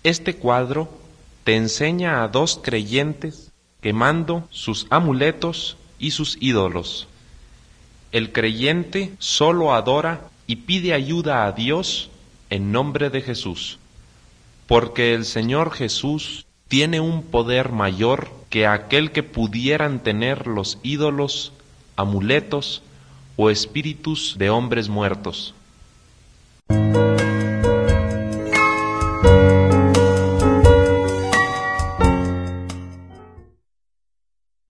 Este cuadro te enseña a dos creyentes quemando sus amuletos y sus ídolos. El creyente solo adora y pide ayuda a Dios en nombre de Jesús, porque el Señor Jesús tiene un poder mayor que aquel que pudieran tener los ídolos, amuletos o espíritus de hombres muertos.